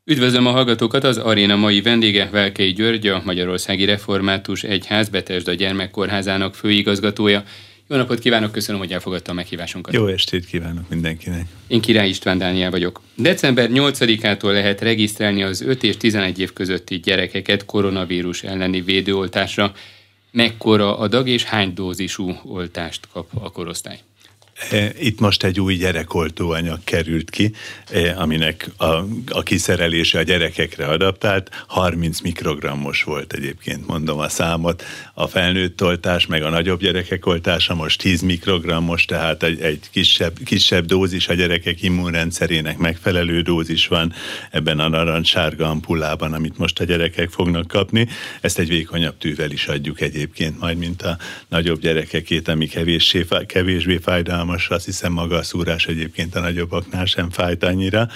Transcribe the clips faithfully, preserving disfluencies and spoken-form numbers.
Üdvözlöm a hallgatókat, az aréna mai vendége Velkei György, a Magyarországi Református Egyház Bethesda Gyermekkórházának főigazgatója. Jó napot kívánok, köszönöm, hogy elfogadta a meghívásunkat. Jó estét kívánok mindenkinek. Én Király István Dániel vagyok. december nyolcadikától lehet regisztrálni az öt és tizenegy év közötti gyerekeket koronavírus elleni védőoltásra. Mekkora adag és hány dózisú oltást kap a korosztály? Itt most egy új gyerekoltóanyag került ki, aminek a, a kiszerelése a gyerekekre adaptált, harminc mikrogrammos volt egyébként, mondom a számot. A felnőtt oltás, meg a nagyobb gyerekek oltása most tíz mikrogrammos, tehát egy, egy kisebb, kisebb dózis, a gyerekek immunrendszerének megfelelő dózis van ebben a narancssárga ampullában, amit most a gyerekek fognak kapni. Ezt egy vékonyabb tűvel is adjuk egyébként, majd mint a nagyobb gyerekekét, ami kevéssé, kevésbé fájdalmas. Most azt hiszem maga a szúrás egyébként a nagyobbaknál sem fájt annyira.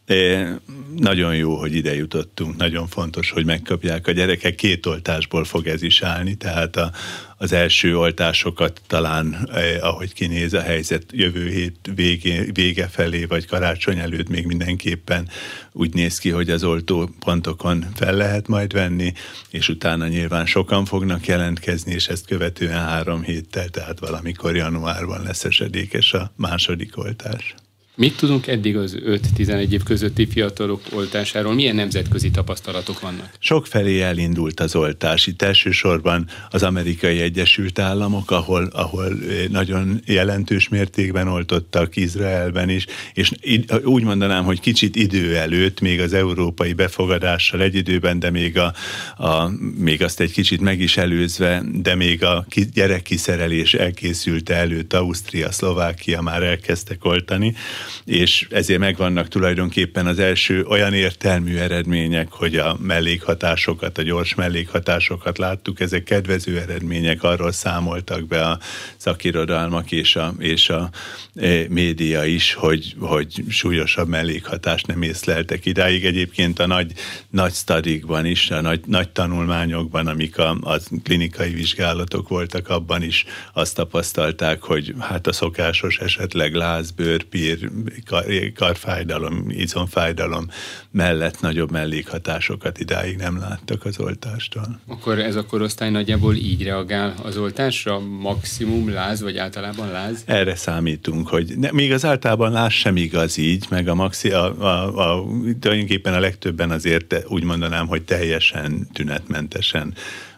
E, nagyon jó, hogy ide jutottunk, nagyon fontos, hogy megkapják a gyerekek. Két oltásból fog ez is állni, tehát a, az első oltásokat talán, eh, ahogy kinéz a helyzet, jövő hét végé, vége felé, vagy karácsony előtt még mindenképpen úgy néz ki, hogy az oltópontokon fel lehet majd venni, és utána nyilván sokan fognak jelentkezni, és ezt követően három héttel, tehát valamikor januárban lesz esedékes a második oltás. Mit tudunk eddig az öt-tizenegy év közötti fiatalok oltásáról? Milyen nemzetközi tapasztalatok vannak? Sokfelé elindult az oltás. Itt elsősorban az Amerikai Egyesült Államok, ahol, ahol nagyon jelentős mértékben oltottak, Izraelben is, és úgy mondanám, hogy kicsit idő előtt, még az európai befogadással egy időben, de még, a, a, még azt egy kicsit meg is előzve, de még a gyerekkiszerelés elkészülte előtt Ausztria, Szlovákia már elkezdtek oltani, és ezért megvannak tulajdonképpen az első olyan értelmű eredmények, hogy a mellékhatásokat, a gyors mellékhatásokat láttuk, ezek kedvező eredmények, arról számoltak be a szakirodalmak és a, és a média is, hogy, hogy súlyosabb mellékhatást nem észleltek idáig. Egyébként a nagy, nagy sztadikban is, a nagy, nagy tanulmányokban, amik a, a klinikai vizsgálatok voltak, abban is azt tapasztalták, hogy hát a szokásos esetleg láz, bőrpír, karfájdalom, izomfájdalom mellett nagyobb mellékhatásokat idáig nem láttak az oltástól. Akkor ez a korosztály nagyjából így reagál az oltásra? Maximum láz, vagy általában láz? Erre számítunk, hogy ne, még az általában láz sem igaz így, meg a maxi, a, a, a, tulajdonképpen a legtöbben azért úgy mondanám, hogy teljesen tünetmentesen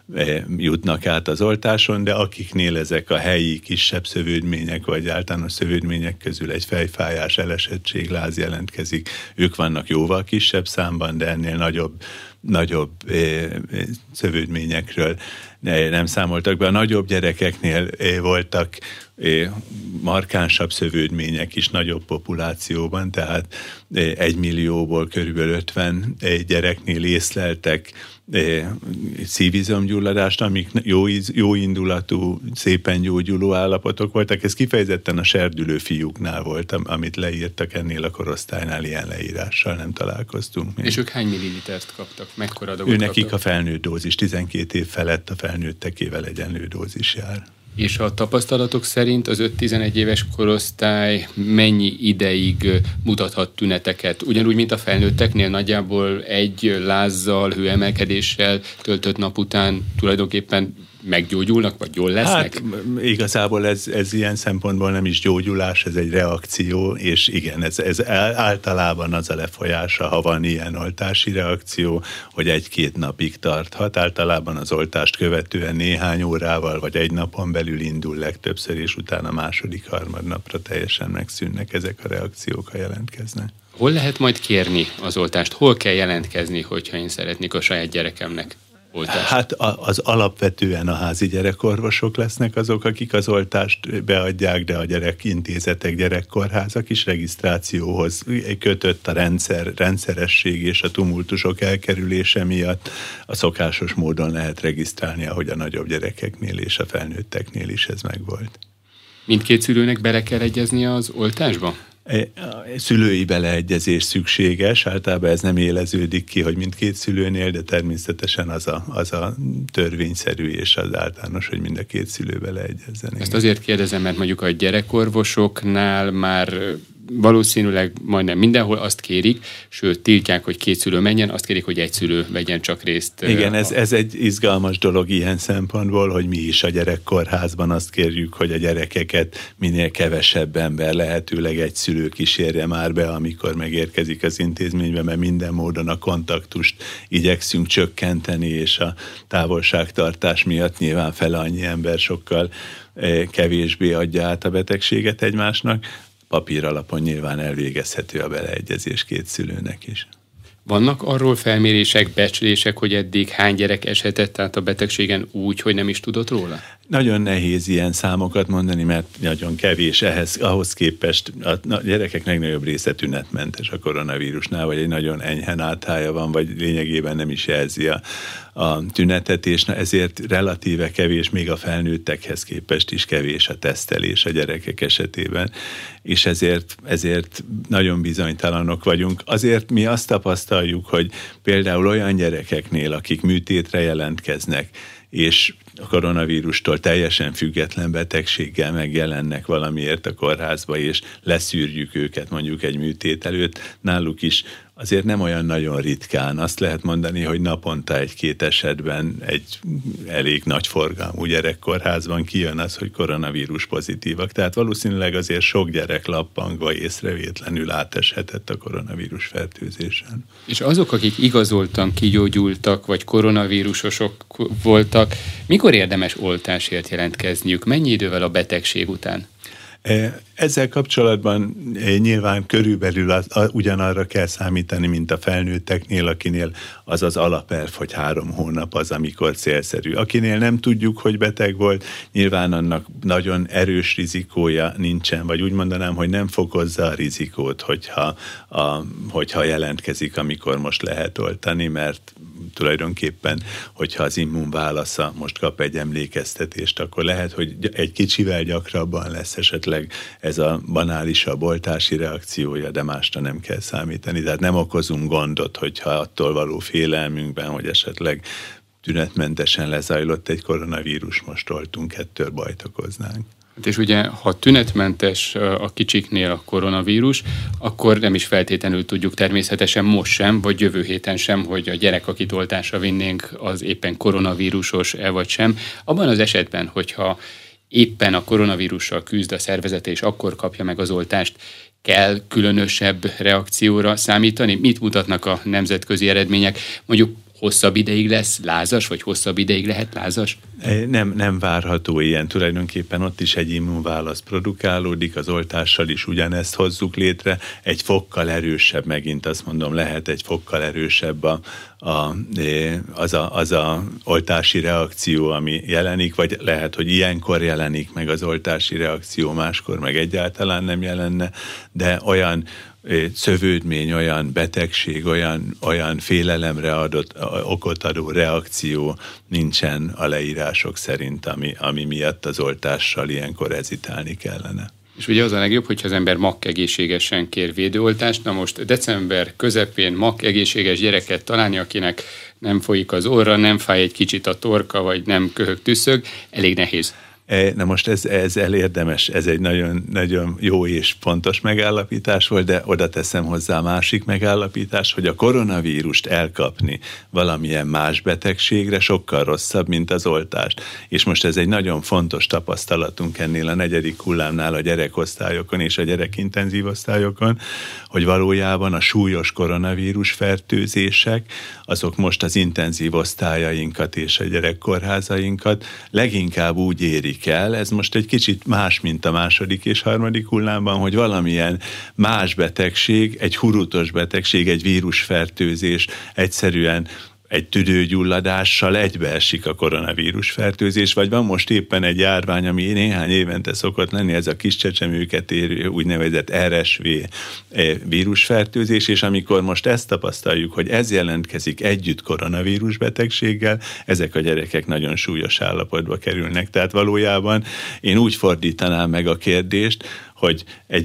jutnak át az oltáson, de akiknél ezek a helyi kisebb szövődmények, vagy általános szövődmények közül egy fejfájás, elesettség, láz jelentkezik, ők vannak jóval kisebb számban, de ennél nagyobb, nagyobb szövődményekről nem számoltak be. A nagyobb gyerekeknél voltak markánsabb szövődmények is nagyobb populációban, tehát egy millióból körülbelül ötven gyereknél észleltek szívizomgyulladást, amik jó, jó indulatú, szépen gyógyuló állapotok voltak. Ez kifejezetten a serdülő fiúknál volt, amit leírtak, ennél a korosztálynál ilyen leírással nem találkoztunk még. És ők hány millilitert kaptak? Mekkora adagot Ő nekik kaptak? a felnőtt dózis, tizenkét év felett a felnőttekével egyenlő dózis jár. És a tapasztalatok szerint az öt-tizenegy éves korosztály mennyi ideig mutathat tüneteket? Ugyanúgy, mint a felnőtteknél, nagyjából egy lázzal, hőemelkedéssel töltött nap után tulajdonképpen meggyógyulnak, vagy jól lesznek? Hát igazából ez, ez ilyen szempontból nem is gyógyulás, ez egy reakció, és igen, ez, ez általában az a lefolyása, ha van ilyen oltási reakció, hogy egy-két napig tarthat. Általában az oltást követően néhány órával, vagy egy napon belül indul legtöbbször, és utána második, harmadnapra teljesen megszűnnek ezek a reakciók, ha jelentkeznek. Hol lehet majd kérni az oltást? Hol kell jelentkezni, hogyha én szeretnék a saját gyerekemnek oltást? Hát az alapvetően a házi gyerekorvosok lesznek azok, akik az oltást beadják, de a gyerekintézetek, gyerekkórházak is regisztrációhoz kötött a rendszer, rendszeresség és a tumultusok elkerülése miatt a szokásos módon lehet regisztrálni, ahogy a nagyobb gyerekeknél és a felnőtteknél is ez megvolt. Mindkét szülőnek bele kell egyeznie az oltásba? Szülői beleegyezés szükséges, általában ez nem éleződik ki, hogy mindkét szülőnél, de természetesen az a, az a törvényszerű és az általános, hogy mind a két szülő beleegyezzen. Ezt azért kérdezem, mert mondjuk a gyerekorvosoknál már valószínűleg majdnem mindenhol azt kérik, sőt tiltják, hogy két szülő menjen, azt kérik, hogy egy szülő vegyen csak részt. Igen, ez, ez egy izgalmas dolog ilyen szempontból, hogy mi is a gyerekkorházban azt kérjük, hogy a gyerekeket minél kevesebb ember, lehetőleg egy szülő kísérje már be, amikor megérkezik az intézménybe, mert minden módon a kontaktust igyekszünk csökkenteni, és a távolságtartás miatt nyilván fele annyi ember sokkal kevésbé adja át a betegséget egymásnak. Papír alapon nyilván elvégezhető a beleegyezés két szülőnek is. Vannak arról felmérések, becslések, hogy eddig hány gyerek eshetett át a betegségen úgy, hogy nem is tudott róla? Nagyon nehéz ilyen számokat mondani, mert nagyon kevés ehhez, ahhoz képest a gyerekek legnagyobb része tünetmentes a koronavírusnál, vagy egy nagyon enyhe áthája van, vagy lényegében nem is jelzi a, a tünetet, és ezért relatíve kevés, még a felnőttekhez képest is kevés a tesztelés a gyerekek esetében, és ezért, ezért nagyon bizonytalanok vagyunk. Azért mi azt tapasztaljuk, hogy például olyan gyerekeknél, akik műtétre jelentkeznek, és a koronavírustól teljesen független betegséggel megjelennek valamiért a kórházba, és leszűrjük őket mondjuk egy műtét előtt, náluk is azért nem olyan nagyon ritkán. Azt lehet mondani, hogy naponta egy-két esetben egy elég nagy forgalmú gyerekkórházban kijön az, hogy koronavírus pozitívak. Tehát valószínűleg azért sok gyerek lappangva észrevétlenül áteshetett a koronavírus fertőzésen. És azok, akik igazoltan kigyógyultak, vagy koronavírusosok voltak, mikor érdemes oltásért jelentkezniük? Mennyi idővel a betegség után? Ezzel kapcsolatban nyilván körülbelül az, a, ugyanarra kell számítani, mint a felnőtteknél, akinél az az alapelv, hogy három hónap az, amikor célszerű. Akinél nem tudjuk, hogy beteg volt, nyilván annak nagyon erős rizikója nincsen, vagy úgy mondanám, hogy nem fokozza a rizikót, hogyha, a, hogyha jelentkezik, amikor most lehet oltani, mert tulajdonképpen, hogyha az immunválasza most kap egy emlékeztetést, akkor lehet, hogy egy kicsivel gyakrabban lesz esetleg ez a banálisabb oltási reakciója, de másra nem kell számítani. Tehát nem okozunk gondot, hogyha attól való félelmünkben, hogy esetleg tünetmentesen lezajlott egy koronavírus, most oltunk, ettől bajt okoznánk. És ugye, ha tünetmentes a kicsiknél a koronavírus, akkor nem is feltétlenül tudjuk természetesen most sem, vagy jövő héten sem, hogy a gyerek, akit oltásra vinnénk, az éppen koronavírusos-e vagy sem. Abban az esetben, hogyha éppen a koronavírussal küzd a szervezete, és akkor kapja meg az oltást, kell különösebb reakcióra számítani? Mit mutatnak a nemzetközi eredmények? Mondjuk hosszabb ideig lesz lázas, vagy hosszabb ideig lehet lázas? Nem, nem várható ilyen. Tulajdonképpen ott is egy immunválasz produkálódik, az oltással is ugyanezt hozzuk létre. Egy fokkal erősebb, megint azt mondom, lehet egy fokkal erősebb a, a, az, a, az a oltási reakció, ami jelenik, vagy lehet, hogy ilyenkor jelenik meg az oltási reakció, máskor meg egyáltalán nem jelenne, de olyan szövődmény, olyan betegség, olyan, olyan félelemre adott, okot adó reakció nincsen a leírások szerint, ami, ami miatt az oltással ilyenkor hezitálni kellene. És ugye az a legjobb, hogyha az ember makkegészségesen kér védőoltást. Na most december közepén makkegészséges gyereket találni, akinek nem folyik az orra, nem fáj egy kicsit a torka, vagy nem köhög, tüsszög, elég nehéz. Na most ez, ez elérdemes, ez egy nagyon, nagyon jó és pontos megállapítás volt, de oda teszem hozzá a másik megállapítás, hogy a koronavírust elkapni valamilyen más betegségre sokkal rosszabb, mint az oltást. És most ez egy nagyon fontos tapasztalatunk ennél a negyedik hullámnál a gyerekosztályokon és a gyerekintenzív osztályokon, hogy valójában a súlyos koronavírus fertőzések, azok most az intenzív osztályainkat és a gyerekkórházainkat leginkább úgy érik el, ez most egy kicsit más, mint a második és harmadik hullámban, hogy valamilyen más betegség, egy hurutos betegség, egy vírusfertőzés egyszerűen egy tüdőgyulladással egybeesik a koronavírus fertőzés, vagy van most éppen egy járvány, ami néhány évente szokott lenni, ez a kis csecsemőket érő úgynevezett er es vé vírusfertőzés, és amikor most ezt tapasztaljuk, hogy ez jelentkezik együtt koronavírus betegséggel, ezek a gyerekek nagyon súlyos állapotba kerülnek. Tehát valójában én úgy fordítanám meg a kérdést, hogy egy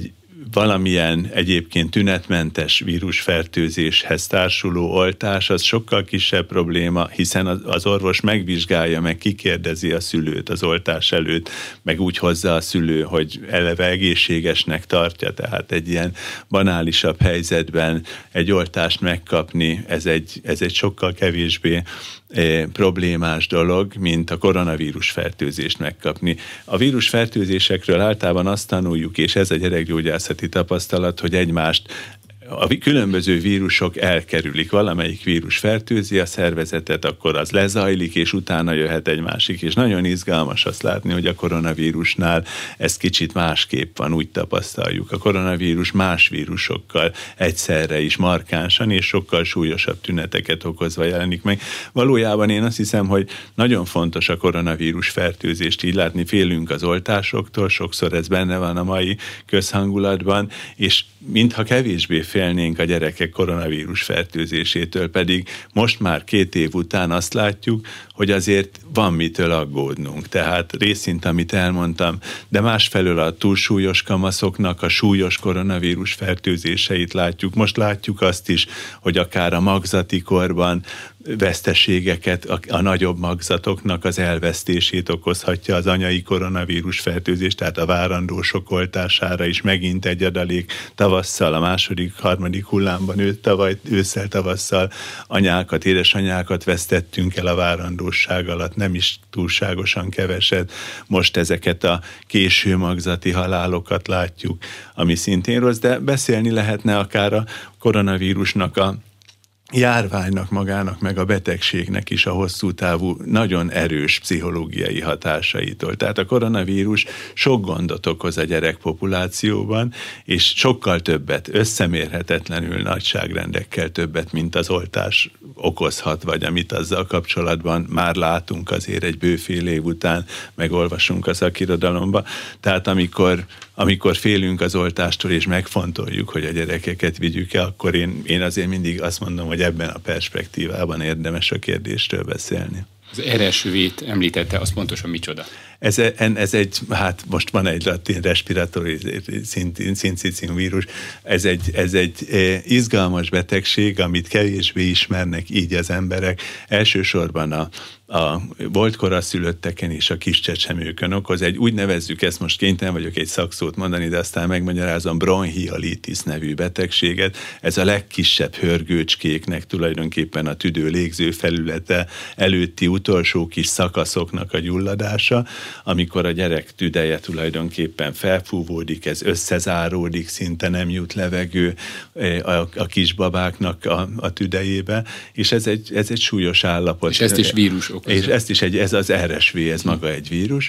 valamilyen egyébként tünetmentes vírusfertőzéshez társuló oltás, az sokkal kisebb probléma, hiszen az orvos megvizsgálja, meg kikérdezi a szülőt az oltás előtt, meg úgy hozza a szülő, hogy eleve egészségesnek tartja, tehát egy ilyen banálisabb helyzetben egy oltást megkapni, ez egy, ez egy sokkal kevésbé E, problémás dolog, mint a koronavírus fertőzést megkapni. A vírusfertőzésekről általában azt tanuljuk, és ez a gyerekgyógyászati tapasztalat, hogy egymást a különböző vírusok elkerülik. Valamelyik vírus fertőzi a szervezetet, akkor az lezajlik, és utána jöhet egy másik. És nagyon izgalmas azt látni, hogy a koronavírusnál ez kicsit másképp van, úgy tapasztaljuk. A koronavírus más vírusokkal egyszerre is markánsan, és sokkal súlyosabb tüneteket okozva jelenik meg. Valójában én azt hiszem, hogy nagyon fontos a koronavírus fertőzést így látni. Félünk az oltásoktól, sokszor ez benne van a mai közhangulatban, és mintha kevésbé félnénk a gyerekek koronavírus fertőzésétől, pedig most már két év után azt látjuk, hogy azért van mitől aggódnunk. Tehát részint, amit elmondtam, de másfelől a túlsúlyos kamaszoknak a súlyos koronavírus fertőzéseit látjuk. Most látjuk azt is, hogy akár a magzati korban veszteségeket, a, a nagyobb magzatoknak az elvesztését okozhatja az anyai koronavírus fertőzés, tehát a várandó sok oltására is megint egy adalék. Tavasszal, a második, harmadik hullámban ő, tavaly ősszel, tavasszal anyákat, édesanyákat vesztettünk el a várandóság alatt, nem is túlságosan keveset. Most ezeket a késő magzati halálokat látjuk, ami szintén rossz, de beszélni lehetne akár a koronavírusnak a járványnak magának, meg a betegségnek is a hosszú távú, nagyon erős pszichológiai hatásaitól. Tehát a koronavírus sok gondot okoz a gyerekpopulációban, és sokkal többet, összemérhetetlenül nagyságrendekkel többet, mint az oltás okozhat, vagy amit azzal kapcsolatban már látunk azért egy bőfél év után, megolvasunk a szakirodalomba. Tehát amikor, amikor félünk az oltástól, és megfontoljuk, hogy a gyerekeket vigyük el, akkor én, én azért mindig azt mondom, hogy ebben a perspektívában érdemes a kérdésről beszélni. Az er es vé-t említette, az pontosan micsoda? Ez, ez egy, hát most van egy latin respiratóri szincicium vírus, ez egy, ez egy izgalmas betegség, amit kevésbé ismernek így az emberek. Elsősorban a, a volt koraszülötteken és a kis csecsemőkön okoz. Egy, úgy nevezzük ezt, most kénytelen vagyok egy szakszót mondani, de aztán megmagyarázom, bronchiolitis nevű betegséget. Ez a legkisebb hörgőcskéknek tulajdonképpen a tüdő légző felülete előtti utolsó kis szakaszoknak a gyulladása, amikor a gyerek tüdeje tulajdonképpen felfúvódik, ez összezáródik, szinte nem jut levegő a, a kisbabáknak a, a tüdejébe, és ez egy, ez egy súlyos állapot. És ezt is vírus okozza. És ezt is egy, ez az er es vé, ez maga egy vírus,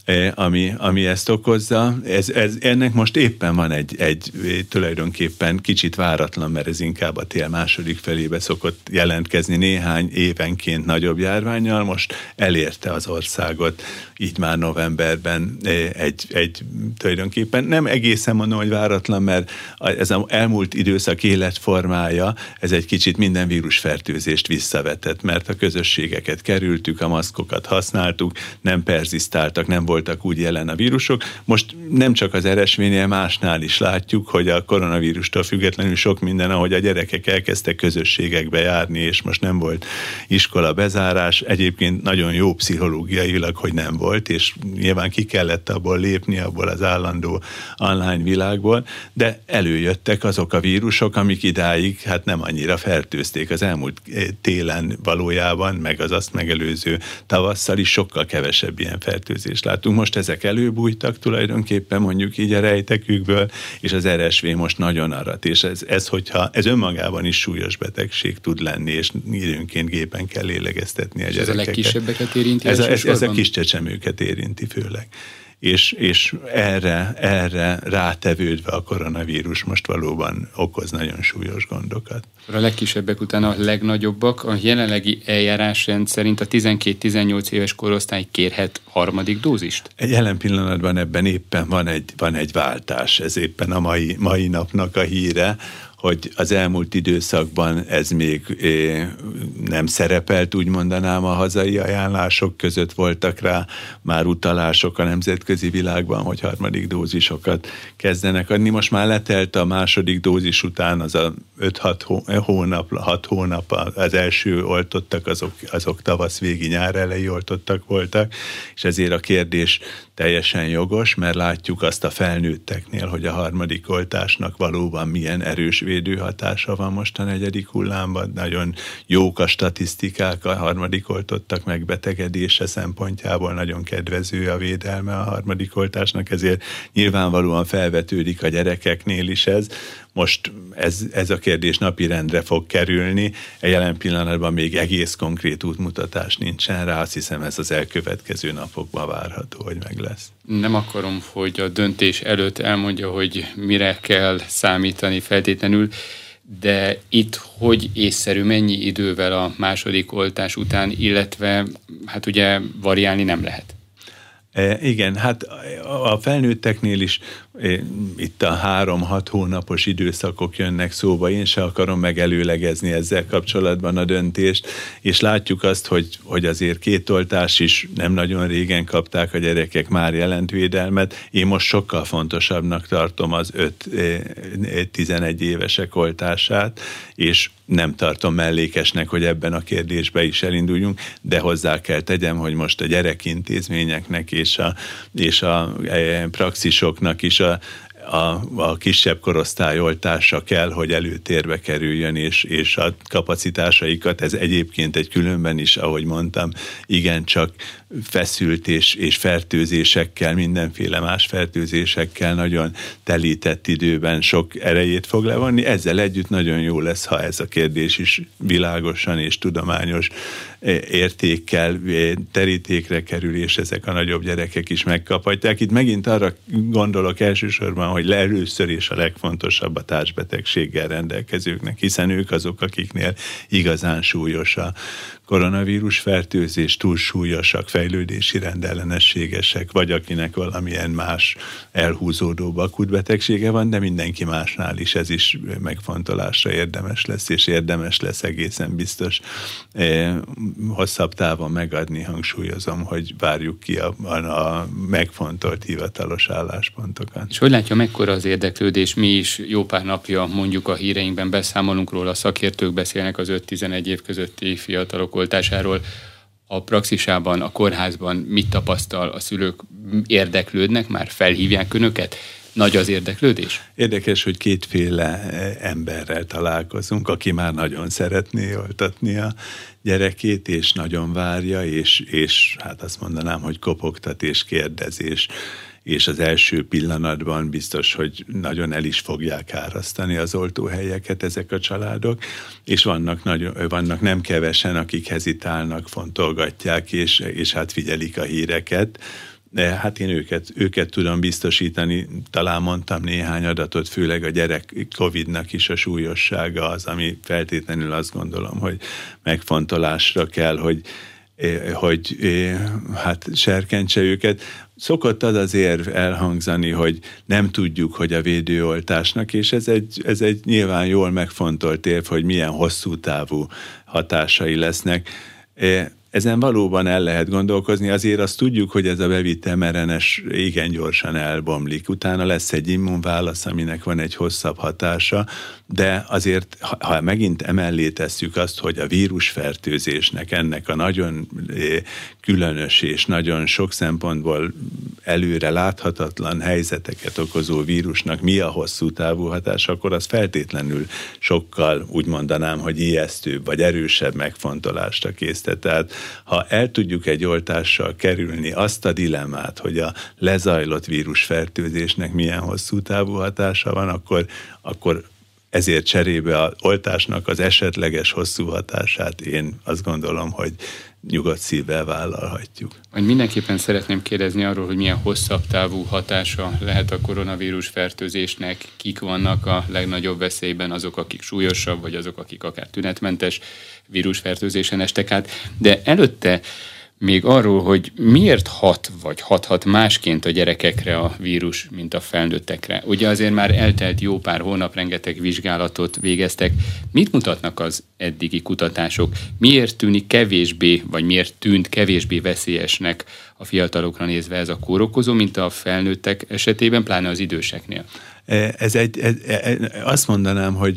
ami, ami ezt okozza. Ez, ez, ennek most éppen van egy, egy tulajdonképpen kicsit váratlan, mert ez inkább a tél második felébe szokott jelentkezni néhány évenként nagyobb járvánnyal, most elérte az országot, így már novemberben egy, egy tulajdonképpen nem egészen mondom, hogy váratlan, mert ez az elmúlt időszak életformája, ez egy kicsit minden vírusfertőzést visszavetett, mert a közösségeket kerültük, a maszkokat használtuk, nem perzisztáltak, nem voltak úgy jelen a vírusok. Most nem csak az er es vé-nél, másnál is látjuk, hogy a koronavírustól függetlenül sok minden, ahogy a gyerekek elkezdtek közösségekbe járni, és most nem volt iskola bezárás, egyébként nagyon jó pszichológiailag, hogy nem volt, és nyilván ki kellett abból lépni, abból az állandó online világból, de előjöttek azok a vírusok, amik idáig hát nem annyira fertőzték. Az elmúlt télen valójában, meg az azt megelőző tavasszal is sokkal kevesebb ilyen fertőzést látunk. Most ezek előbújtak tulajdonképpen mondjuk így a rejtekükből, és az er es vé most nagyon arat, és ez, ez, hogyha, ez önmagában is súlyos betegség tud lenni, és időnként gépen kell lélegeztetni a és gyerekeket. Ez a legkisebbeket érinti? Ez a, ez, ez a kis csecsemőket érinti főleg. És, és erre, erre rátevődve a koronavírus most valóban okoz nagyon súlyos gondokat. A legkisebbek után a legnagyobbak. A jelenlegi eljárásrend szerint a tizenkét-tizennyolc éves korosztály kérhet harmadik dózist? Jelen pillanatban ebben éppen van egy, van egy váltás. Ez éppen a mai, mai napnak a híre, hogy az elmúlt időszakban ez még nem szerepelt, úgy mondanám, a hazai ajánlások között voltak rá már utalások a nemzetközi világban, hogy harmadik dózisokat kezdenek adni. Most már letelt a második dózis után az a öt-hat hónap, hat hónap az első oltottak, azok, azok tavasz végi, nyár elejé oltottak voltak, és ezért a kérdés teljesen jogos, mert látjuk azt a felnőtteknél, hogy a harmadik oltásnak valóban milyen erős védőhatása van most a negyedik hullámban. Nagyon jók a statisztikák a harmadik oltottak megbetegedése szempontjából, nagyon kedvező a védelme a harmadik oltásnak, ezért nyilvánvalóan felvetődik a gyerekeknél is ez. Most ez, ez a kérdés napirendre fog kerülni. A jelen pillanatban még egész konkrét útmutatás nincsen rá, azt hiszem ez az elkövetkező napokban várható, hogy meg lesz. Nem akarom, hogy a döntés előtt elmondja, hogy mire kell számítani feltétlenül, de itt hogy észszerű, mennyi idővel a második oltás után, illetve hát ugye variálni nem lehet. E, igen, hát a felnőtteknél is e, itt a három-hat hónapos időszakok jönnek szóba, én se akarom megelőlegezni ezzel kapcsolatban a döntést, és látjuk azt, hogy, hogy azért két oltás is nem nagyon régen kapták a gyerekek, már jelent védelmet. Én most sokkal fontosabbnak tartom az öt-tizenegy évesek oltását, és nem tartom mellékesnek, hogy ebben a kérdésbe is elinduljunk, de hozzá kell tegyem, hogy most a gyerekintézményeknek és a, és a praxisoknak is a, a, a kisebb korosztály oltása kell, hogy előtérbe kerüljön, és, és a kapacitásaikat, ez egyébként egy különben is, ahogy mondtam, igencsak feszült és, és fertőzésekkel, mindenféle más fertőzésekkel nagyon telített időben sok erejét fog levonni. Ezzel együtt nagyon jó lesz, ha ez a kérdés is világosan és tudományos értékkel terítékre kerül, és ezek a nagyobb gyerekek is megkaphatják. Itt megint arra gondolok elsősorban, hogy először is a legfontosabb a társbetegséggel rendelkezőknek, hiszen ők azok, akiknél igazán súlyos a koronavírus fertőzés, túl súlyosak, fejlődési rendellenességesek, vagy akinek valamilyen más elhúzódó akut betegsége van, de mindenki másnál is ez is megfontolásra érdemes lesz, és érdemes lesz egészen biztos eh, hosszabb távon megadni, hangsúlyozom, hogy várjuk ki a, a, a megfontolt hivatalos álláspontokat. És hogy látja, mekkora az érdeklődés? Mi is jó pár napja mondjuk a híreinkben beszámolunk róla, a szakértők beszélnek az öt-tizenegy év közötti fiatalok oltásáról. A praxisában, a kórházban mit tapasztal? A szülők érdeklődnek, már felhívják önöket? Nagy az érdeklődés? Érdekes, hogy kétféle emberrel találkozunk, aki már nagyon szeretné oltatni a gyerekét, és nagyon várja, és, és hát azt mondanám, hogy kopogtat és kérdezés, és az első pillanatban biztos, hogy nagyon el is fogják árasztani az oltóhelyeket ezek a családok, és vannak, nagyon, vannak nem kevesen, akik hezitálnak, fontolgatják, és, és hát figyelik a híreket. De hát én őket, őket tudom biztosítani, talán mondtam néhány adatot, főleg a gyerek Covidnak is a súlyossága az, ami feltétlenül azt gondolom, hogy megfontolásra kell, hogy hogy hát serkentse őket. Szokott az az érv elhangzani, hogy nem tudjuk, hogy a védőoltásnak, és ez egy, ez egy nyilván jól megfontolt érv, hogy milyen hosszú távú hatásai lesznek. Ezen valóban el lehet gondolkozni, azért azt tudjuk, hogy ez a bevitt em er en es igen gyorsan elbomlik. Utána lesz egy immunválasz, aminek van egy hosszabb hatása, de azért, ha megint emellé tesszük azt, hogy a vírusfertőzésnek, ennek a nagyon különös és nagyon sok szempontból előre láthatatlan helyzeteket okozó vírusnak mi a hosszú távú hatása, akkor az feltétlenül sokkal, úgy mondanám, hogy ijesztőbb vagy erősebb megfontolásra késztet. Tehát ha el tudjuk egy oltással kerülni azt a dilemmát, hogy a lezajlott vírusfertőzésnek milyen hosszú távú hatása van, akkor, akkor ezért cserébe az oltásnak az esetleges hosszú hatását én azt gondolom, hogy nyugodt szívvel vállalhatjuk. Mindenképpen szeretném kérdezni arról, hogy milyen hosszabb távú hatása lehet a koronavírus fertőzésnek, kik vannak a legnagyobb veszélyben, azok, akik súlyosabb, vagy azok, akik akár tünetmentes vírusfertőzésen estek át. De előtte még arról, hogy miért hat vagy hathat másként a gyerekekre a vírus, mint a felnőttekre. Ugye azért már eltelt jó pár hónap, rengeteg vizsgálatot végeztek. Mit mutatnak az eddigi kutatások? Miért tűnik kevésbé, vagy miért tűnt kevésbé veszélyesnek a fiatalokra nézve ez a kórokozó, mint a felnőttek esetében, pláne az időseknél? Ez egy, ez, azt mondanám, hogy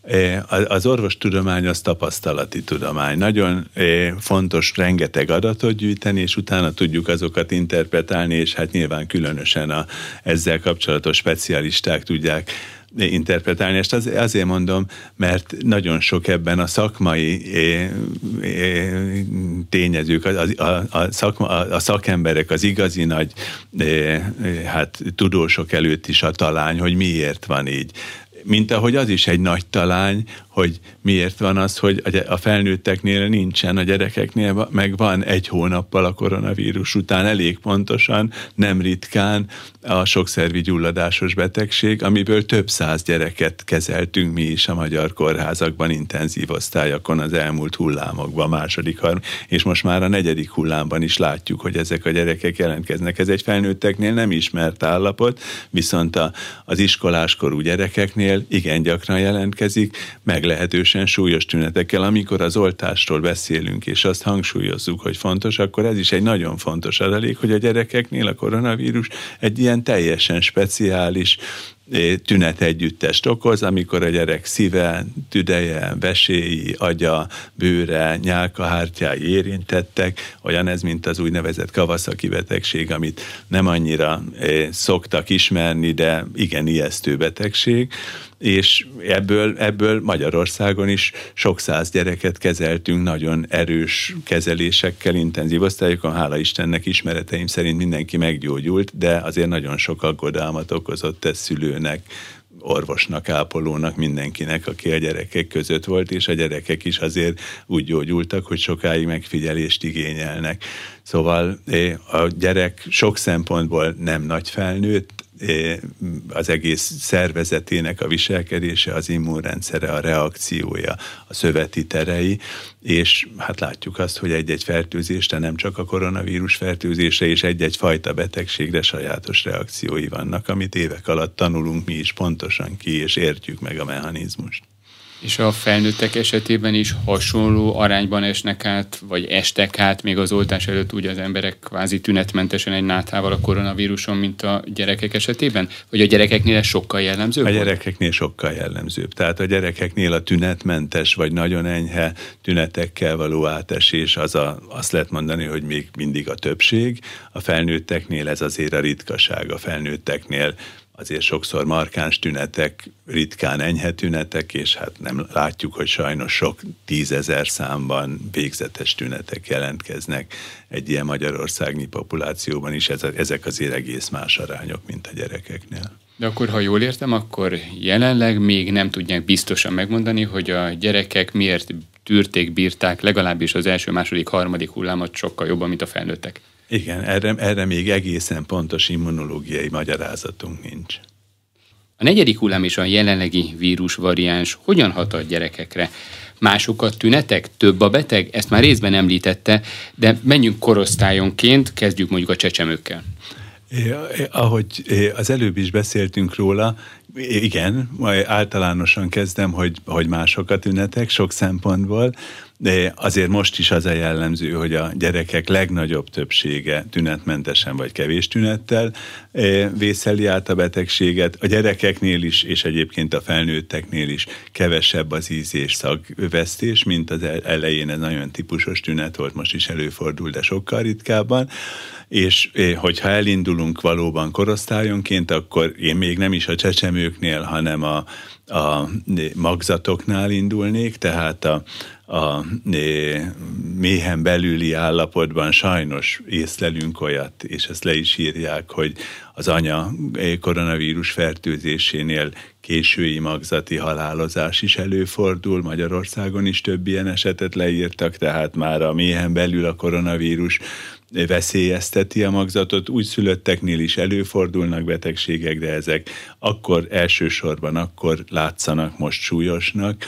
az orvostudomány az tapasztalati tudomány. Nagyon fontos rengeteg adatot gyűjteni, és utána tudjuk azokat interpretálni, és hát nyilván különösen a ezzel kapcsolatos specialisták tudják interpretálni. És az, azért mondom, mert nagyon sok ebben a szakmai é, é, tényezők, a, a, a, szakma, a szakemberek, az igazi nagy é, hát, tudósok előtt is a talány, hogy miért van így. Mint ahogy az is egy nagy talány, hogy miért van az, hogy a felnőtteknél nincsen, a gyerekeknél meg van egy hónappal a koronavírus után elég pontosan, nem ritkán a sokszervi gyulladásos betegség, amiből több száz gyereket kezeltünk mi is a magyar kórházakban, intenzív osztályokon az elmúlt hullámokban, második, harmadik, és most már a negyedik hullámban is látjuk, hogy ezek a gyerekek jelentkeznek. Ez egy felnőtteknél nem ismert állapot, viszont a, az iskoláskorú gyerekeknél igen gyakran jelentkezik, meglehetősen súlyos tünetekkel. Amikor az oltásról beszélünk, és azt hangsúlyozzuk, hogy fontos, akkor ez is egy nagyon fontos adalék, hogy a gyerekeknél a koronavírus egy ilyen teljesen speciális tünetegyüttest okoz, amikor a gyerek szíve, tüdeje, veséi, agya, bőre, nyálkahártyái érintettek, olyan ez, mint az úgynevezett Kawasaki betegség, amit nem annyira szoktak ismerni, de igen ijesztő betegség, és ebből, ebből Magyarországon is sok száz gyereket kezeltünk nagyon erős kezelésekkel, intenzív osztályokon, hála Istennek ismereteim szerint mindenki meggyógyult, de azért nagyon sok aggodalmat okozott ez szülőnek, orvosnak, ápolónak, mindenkinek, aki a gyerekek között volt, és a gyerekek is azért úgy gyógyultak, hogy sokáig megfigyelést igényelnek. Szóval a gyerek sok szempontból nem nagy felnőtt, az egész szervezetének a viselkedése, az immunrendszere, a reakciója, a szöveti terei, és hát látjuk azt, hogy egy-egy fertőzésre, nem csak a koronavírus fertőzésre, és egy-egy fajta betegségre sajátos reakciói vannak, amit évek alatt tanulunk mi is pontosan ki, és értjük meg a mechanizmust. És a felnőttek esetében is hasonló arányban esnek át, vagy estek át még az oltás előtt úgy az emberek kvázi tünetmentesen egy náthával a koronavíruson, mint a gyerekek esetében? Vagy a gyerekeknél ez sokkal jellemzőbb? A gyerekeknél sokkal jellemzőbb. Tehát a gyerekeknél a tünetmentes, vagy nagyon enyhe tünetekkel való átesés, az a, azt lehet mondani, hogy még mindig a többség. A felnőtteknél ez azért a ritkaság. A felnőtteknél azért sokszor markáns tünetek, ritkán enyhe tünetek, és hát nem látjuk, hogy sajnos sok tízezer számban végzetes tünetek jelentkeznek egy ilyen magyarországi populációban is, ezek azért egész más arányok, mint a gyerekeknél. De akkor, ha jól értem, akkor jelenleg még nem tudják biztosan megmondani, hogy a gyerekek miért tűrték, bírták legalábbis az első, második, harmadik hullámot sokkal jobban, mint a felnőttek. Igen, erre, erre még egészen pontos immunológiai magyarázatunk nincs. A negyedik hullám és a jelenlegi vírusvariáns hogyan hat a gyerekekre? Mások a tünetek? Több a beteg? Ezt már részben említette, de menjünk korosztályonként, kezdjük mondjuk a csecsemőkkel. Ahogy az előbb is beszéltünk róla, igen, majd általánosan kezdem, hogy, hogy mások a tünetek sok szempontból, de azért most is az a jellemző, hogy a gyerekek legnagyobb többsége tünetmentesen vagy kevés tünettel vészeli át a betegséget. A gyerekeknél is, és egyébként a felnőtteknél is kevesebb az íz- és szagvesztés, mint az elején. Ez nagyon típusos tünet volt, most is előfordul, de sokkal ritkábban. És hogyha elindulunk valóban korosztályonként, akkor én még nem is a csecsemőknél, hanem a, a magzatoknál indulnék, tehát a, a méhen belüli állapotban sajnos észlelünk olyat, és ezt le is írják, hogy az anya koronavírus fertőzésénél késői magzati halálozás is előfordul, Magyarországon is több ilyen esetet leírtak, tehát már a méhen belül a koronavírus veszélyezteti a magzatot, újszülötteknél is előfordulnak betegségek, de ezek akkor elsősorban akkor látszanak most súlyosnak,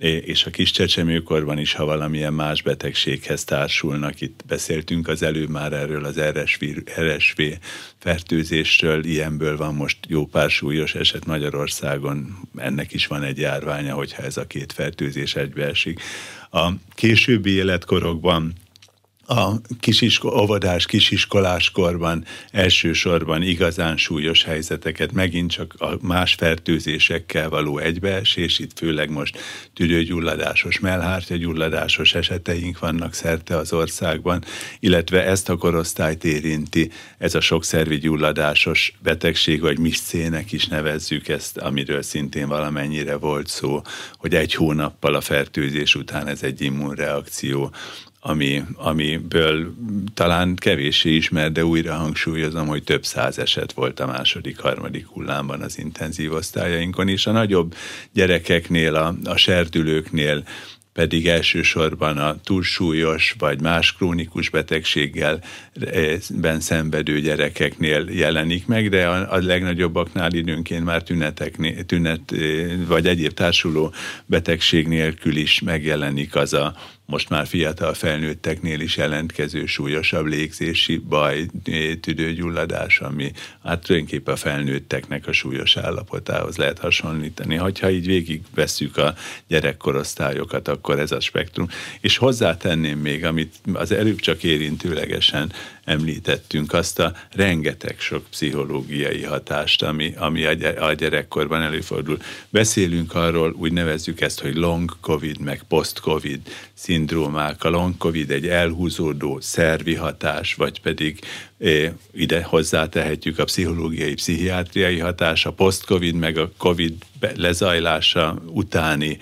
és a kis csecsemőkorban is, ha valamilyen más betegséghez társulnak, itt beszéltünk az előbb már erről az er es vé fertőzésről, ilyenből van most jó pár súlyos eset Magyarországon, ennek is van egy járványa, hogyha ez a két fertőzés egybeesik. A későbbi életkorokban a kisisko, óvodás, kisiskoláskorban elsősorban igazán súlyos helyzeteket, megint csak a más fertőzésekkel való egybeesés, itt főleg most tüdőgyulladásos, mellhártyagyulladásos eseteink vannak szerte az országban, illetve ezt a korosztályt érinti ez a sokszervi gyulladásos betegség, vagy miszcének is nevezzük ezt, amiről szintén valamennyire volt szó, hogy egy hónappal a fertőzés után ez egy immunreakció, Ami, amiből talán kevéssé ismer, de újra hangsúlyozom, hogy több száz eset volt a második, harmadik hullámban az intenzív osztályainkon, és a nagyobb gyerekeknél, a, a serdülőknél pedig elsősorban a túlsúlyos vagy más krónikus betegséggel ben szenvedő gyerekeknél jelenik meg, de a, a legnagyobbaknál időnként már tüneteknél, tünet vagy egyéb társuló betegség nélkül is megjelenik az a most már fiatal felnőtteknél is jelentkező súlyosabb légzési baj, tüdőgyulladás, ami hát tulajdonképpen a felnőtteknek a súlyos állapotához lehet hasonlítani. Hogyha így végigvesszük a gyerekkorosztályokat, akkor ez a spektrum. És hozzátenném még, amit az előbb csak érintőlegesen említettünk, azt a rengeteg sok pszichológiai hatást, ami, ami a gyerekkorban előfordul. Beszélünk arról, úgy nevezzük ezt, hogy long covid, meg post-covid szindrómák. A long covid egy elhúzódó szervi hatás, vagy pedig eh, ide hozzátehetjük a pszichológiai, pszichiátriai hatás, a post-covid, meg a covid lezajlása utáni,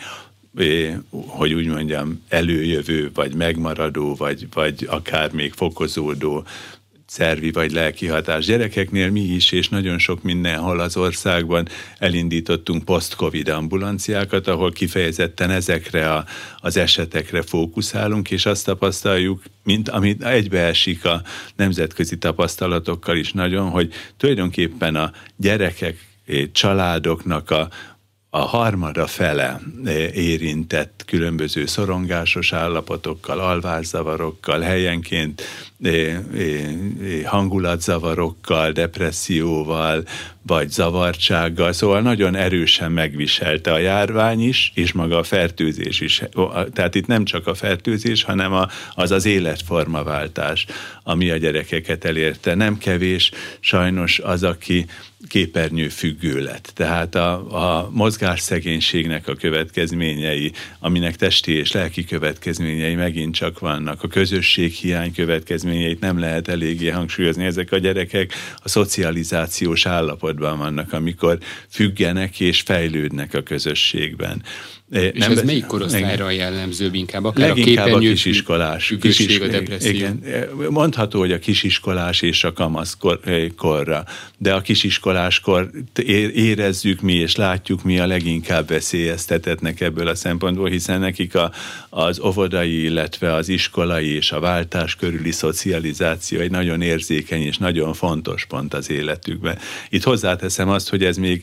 hogy úgy mondjam, előjövő, vagy megmaradó, vagy, vagy akár még fokozódó szervi vagy lelki hatás. Gyerekeknél mi is, és nagyon sok mindenhol az országban elindítottunk post-covid ambulanciákat, ahol kifejezetten ezekre a, az esetekre fókuszálunk, és azt tapasztaljuk, mint amit egybeesik a nemzetközi tapasztalatokkal is nagyon, hogy tulajdonképpen a gyerekek, családoknak a a harmada fele érintett különböző szorongásos állapotokkal, alvászavarokkal, helyenként hangulatzavarokkal, depresszióval, vagy zavartsággal, szóval nagyon erősen megviselte a járvány is, és maga a fertőzés is. Tehát itt nem csak a fertőzés, hanem a, az az életformaváltás, ami a gyerekeket elérte. Nem kevés sajnos az, aki képernyőfüggő lett. Tehát a, a mozgásszegénységnek a következményei, aminek testi és lelki következményei megint csak vannak. A közösséghiány következményeit nem lehet eléggé hangsúlyozni. Ezek a gyerekek a szocializációs állapotban vannak, amikor függenek és fejlődnek a közösségben. És nem ez besz... melyik korosztályra jellemzőbb inkább? Akár leginkább a, a kisiskolás. Függőség, kisiskolás, a depresszió. Igen. Mondható, hogy a kisiskolás és a kamaszkorra, de a kisiskoláskor érezzük mi és látjuk mi a leginkább veszélyeztetettnek ebből a szempontból, hiszen nekik a, az óvodai, illetve az iskolai és a váltás körüli szocializáció egy nagyon érzékeny és nagyon fontos pont az életükben. Itt hozzáteszem azt, hogy ez még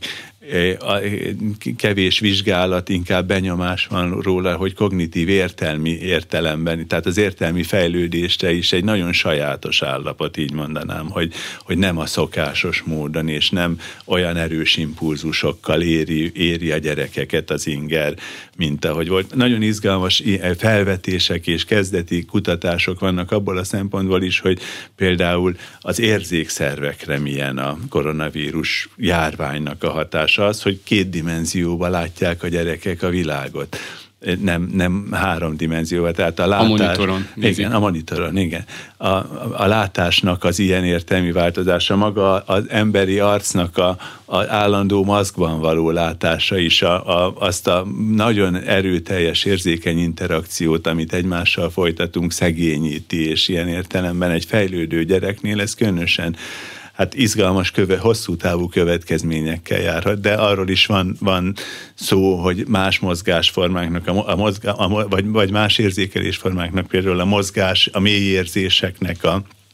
kevés vizsgálat, inkább benyomás van róla, hogy kognitív értelmi értelemben, tehát az értelmi fejlődésre is egy nagyon sajátos állapot, így mondanám, hogy, hogy nem a szokásos módon, és nem olyan erős impulzusokkal éri, éri a gyerekeket az inger, mint ahogy volt. Nagyon izgalmas felvetések és kezdeti kutatások vannak abból a szempontból is, hogy például az érzékszervekre milyen a koronavírus járványnak a hatása, az, hogy két dimenzióban látják a gyerekek a világot. Nem, nem három dimenzióban, tehát a látás... A monitoron. Igen, a monitoron, igen. A, a, a látásnak az ilyen értelmi változása, maga az emberi arcnak a, a állandó maszkban való látása is, a, a, azt a nagyon erőteljes érzékeny interakciót, amit egymással folytatunk, szegényíti, és ilyen értelemben egy fejlődő gyereknél ez különösen hát izgalmas, köve, hosszú távú következményekkel járhat, de arról is van, van szó, hogy más mozgásformáknak, a, a mozga, a, vagy, vagy más érzékelésformáknak, például a mozgás, a mély érzéseknek a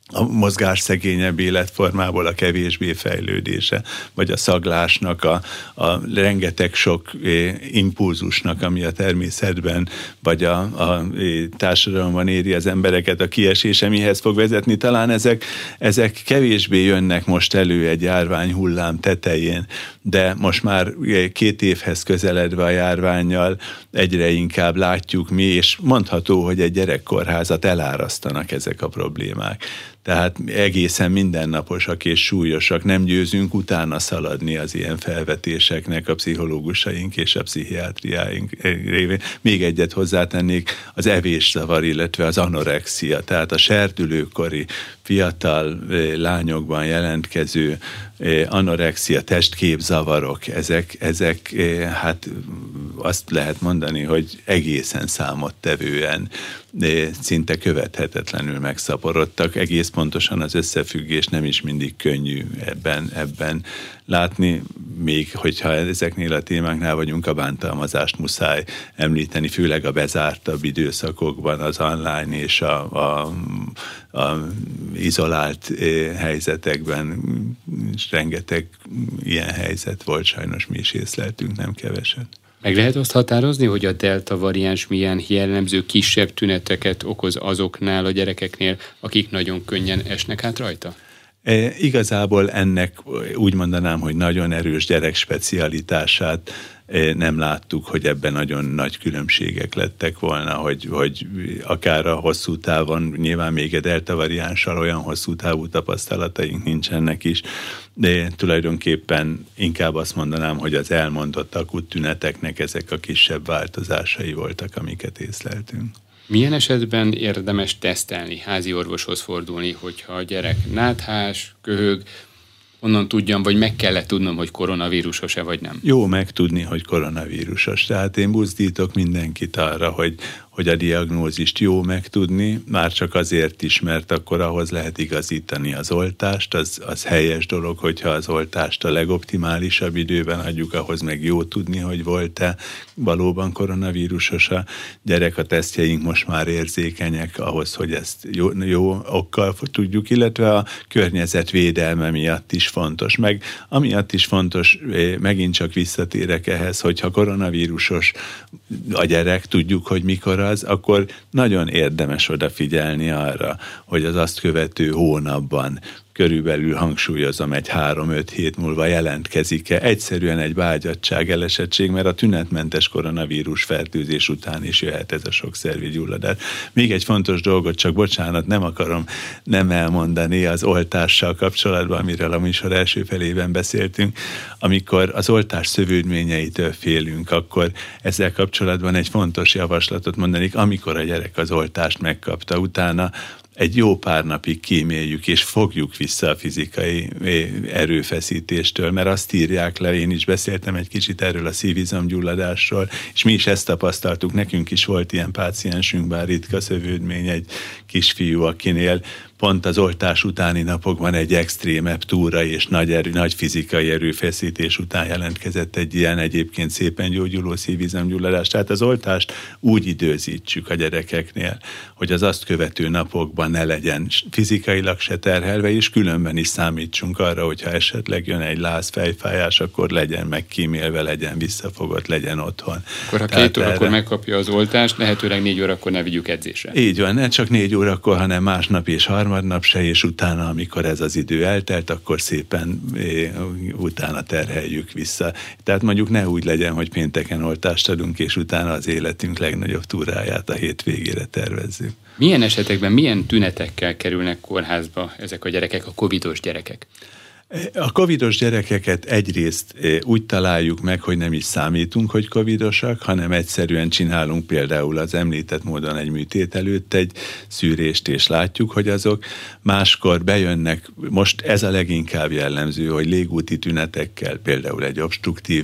a mozgásszegényebb életformából a kevésbé fejlődése, vagy a szaglásnak, a, a rengeteg sok impulzusnak, ami a természetben, vagy a, a társadalomban éri az embereket, a kiesése mihez fog vezetni. Talán ezek, ezek kevésbé jönnek most elő egy járványhullám tetején, de most már két évhez közeledve a járvánnyal egyre inkább látjuk mi, és mondható, hogy egy gyerekkorházat elárasztanak ezek a problémák. Tehát egészen mindennaposak és súlyosak, nem győzünk utána szaladni az ilyen felvetéseknek a pszichológusaink és a pszichiátriáink révén. Még egyet hozzátennék, az evészavar, illetve az anorexia, tehát a serdülőkori fiatal lányokban jelentkező anorexia, testképzavarok, ezek, ezek hát azt lehet mondani, hogy egészen számottevően szinte követhetetlenül megszaporodtak. Egész pontosan az összefüggés nem is mindig könnyű ebben, ebben látni, még hogyha ezeknél a témáknál vagyunk, a bántalmazást muszáj említeni, főleg a bezártabb időszakokban, az online és a, a, a izolált helyzetekben és rengeteg ilyen helyzet volt, sajnos mi is észleltünk, nem keveset. Meg lehet azt határozni, hogy a delta variáns milyen jellemző kisebb tüneteket okoz azoknál a gyerekeknél, akik nagyon könnyen esnek át rajta? E, igazából ennek úgy mondanám, hogy nagyon erős gyerekspecialitását e, nem láttuk, hogy ebben nagyon nagy különbségek lettek volna, hogy, hogy akár a hosszú távon, nyilván még a delta variánssal olyan hosszú távú tapasztalataink nincsenek is, de tulajdonképpen inkább azt mondanám, hogy az elmondott akut tüneteknek ezek a kisebb változásai voltak, amiket észleltünk. Milyen esetben érdemes tesztelni, házi orvoshoz fordulni, hogyha a gyerek náthás, köhög, onnan tudjam, vagy meg kellett tudnom, hogy koronavírusos-e vagy nem? Jó megtudni, hogy koronavírusos. Tehát én buzdítok mindenkit arra, hogy, hogy a diagnózist jó megtudni, már csak azért is, mert akkor ahhoz lehet igazítani az oltást, az, az helyes dolog, hogyha az oltást a legoptimálisabb időben adjuk, ahhoz meg jó tudni, hogy volt-e valóban koronavírusos a gyerek. A tesztjeink most már érzékenyek ahhoz, hogy ezt jó, jó okkal tudjuk, illetve a környezet védelme miatt is fontos. Meg amiatt is fontos, megint csak visszatérek ehhez, hogyha koronavírusos a gyerek, tudjuk, hogy mikor az, akkor nagyon érdemes odafigyelni arra, hogy az azt követő hónapban körülbelül hangsúlyozom, egy három-öt hét múlva jelentkezik-e egyszerűen egy vágyadtság, elesettség, mert a tünetmentes koronavírus fertőzés után is jöhet ez a sokszervi gyulladás. Még egy fontos dolgot, csak bocsánat, nem akarom nem elmondani az oltással kapcsolatban, amiről a műsor első felében beszéltünk. Amikor az oltás szövődményeitől félünk, akkor ezzel kapcsolatban egy fontos javaslatot mondanék, amikor a gyerek az oltást megkapta, utána egy jó pár napig kíméljük, és fogjuk vissza a fizikai erőfeszítéstől, mert azt írják le, én is beszéltem egy kicsit erről a szívizomgyulladásról, és mi is ezt tapasztaltuk, nekünk is volt ilyen páciensünk, bár ritka szövődmény, egy kisfiú, akinél pont az oltás utáni napokban egy extrémebb túra és nagy, erő, nagy fizikai erőfeszítés után jelentkezett egy ilyen egyébként szépen gyógyuló szívizomgyulladás. Tehát az oltást úgy időzítsük a gyerekeknél, hogy az azt követő napokban ne legyen fizikailag se terhelve, és különben is számítsunk arra, hogyha esetleg jön egy láz, fejfájás, akkor legyen megkímélve, legyen visszafogott, legyen otthon. Akkor ha két órakor erre... megkapja az oltást, lehetőleg négy órakor ne vigyük edzésre. Így van, ne csak négy órakor, hanem másnap és harmadnap se, és utána, amikor ez az idő eltelt, akkor szépen é, utána terheljük vissza. Tehát mondjuk ne úgy legyen, hogy pénteken oltást adunk, és utána az életünk legnagyobb túráját a hétvégére tervezzük. Milyen esetekben, milyen tünetekkel kerülnek kórházba ezek a gyerekek, a covidos gyerekek? A covidos gyerekeket egyrészt úgy találjuk meg, hogy nem is számítunk, hogy covidosak, hanem egyszerűen csinálunk például az említett módon egy műtét előtt egy szűrést, és látjuk, hogy azok. Máskor bejönnek, most ez a leginkább jellemző, hogy légúti tünetekkel, például egy obstruktív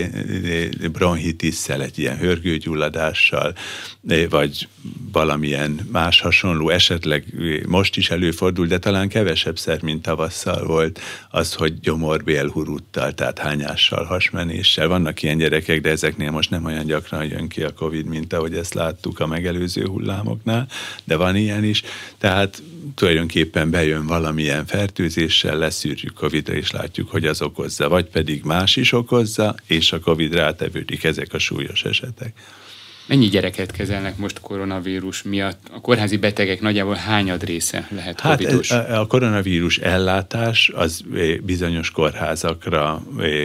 bronchitisszel, egy ilyen hörgőgyulladással, vagy valamilyen más hasonló, esetleg most is előfordul, de talán kevesebbszer, mint tavasszal volt, az, hogy gyomorbélhuruttal, tehát hányással, hasmenéssel. Vannak ilyen gyerekek, de ezeknél most nem olyan gyakran jön ki a Covid, mint ahogy ezt láttuk a megelőző hullámoknál, de van ilyen is. Tehát tulajdonképpen bejön valamilyen fertőzéssel, leszűrjük Covidra, és látjuk, hogy az okozza, vagy pedig más is okozza, és a Covid rátevődik, ezek a súlyos esetek. Mennyi gyereket kezelnek most koronavírus miatt? A kórházi betegek nagyjából hányad része lehet covidos? Hát a koronavírus ellátás az bizonyos kórházakra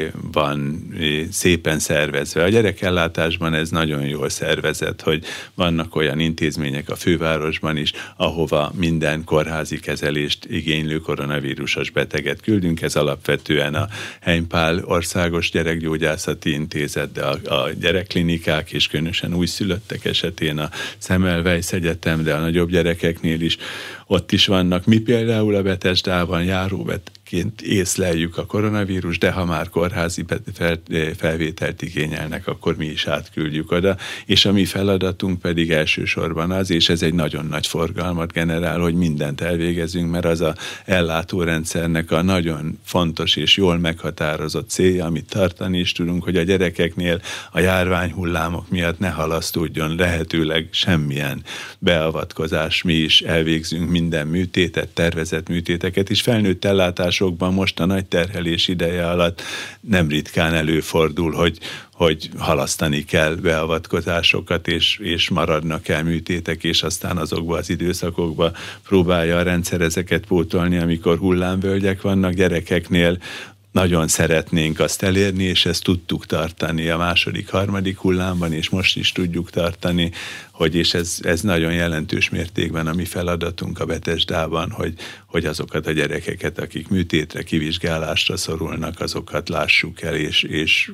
van szépen szervezve. A gyerekellátásban ez nagyon jól szervezett, hogy vannak olyan intézmények a fővárosban is, ahova minden kórházi kezelést igénylő koronavírusos beteget küldünk. Ez alapvetően a Heimpál Országos Gyerekgyógyászati Intézet, de a, a gyerekklinikák és különösen új szülöttek esetén a Semmelweis Egyetem, de a nagyobb gyerekeknél is ott is vannak. Mi például a Betesdában járóbetegként észleljük a koronavírus, de ha már kórházi felvételt igényelnek, akkor mi is átküldjük oda, és a mi feladatunk pedig elsősorban az, és ez egy nagyon nagy forgalmat generál, hogy mindent elvégezünk, mert az a ellátórendszernek a nagyon fontos és jól meghatározott célja, amit tartani is tudunk, hogy a gyerekeknél a járványhullámok miatt ne halasztódjon lehetőleg semmilyen beavatkozás, mi is elvégzünk minden műtétet, tervezett műtéteket, és felnőtt ellátásokban most a nagy terhelés ideje alatt nem ritkán előfordul, hogy, hogy halasztani kell beavatkozásokat, és, és maradnak el műtétek, és aztán azokban az időszakokban próbálja a rendszer ezeket pótolni, amikor hullámvölgyek vannak gyerekeknél. Nagyon szeretnénk azt elérni, és ezt tudtuk tartani a második, harmadik hullámban, és most is tudjuk tartani, hogy és ez, ez nagyon jelentős mértékben a mi feladatunk a Betesdában, hogy, hogy azokat a gyerekeket, akik műtétre, kivizsgálásra szorulnak, azokat lássuk el, és, és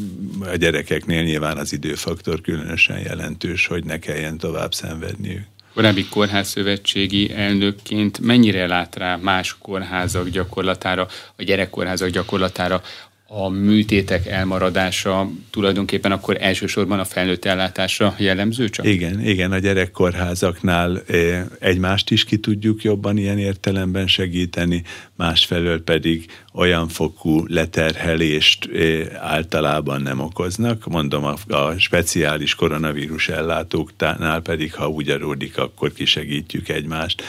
a gyerekeknél nyilván az időfaktor különösen jelentős, hogy ne kelljen tovább szenvedniük. Korábbi kórházszövetségi elnökként mennyire lát rá más kórházak gyakorlatára, a gyerekkórházak gyakorlatára a műtétek elmaradása tulajdonképpen akkor elsősorban a felnőtt ellátásra jellemző csak? Igen, igen, a gyerekkórházaknál egymást is ki tudjuk jobban ilyen értelemben segíteni, másfelől pedig olyan fokú leterhelést általában nem okoznak. Mondom, a, a speciális koronavírus ellátóknál pedig, ha úgy adódik, akkor kisegítjük egymást.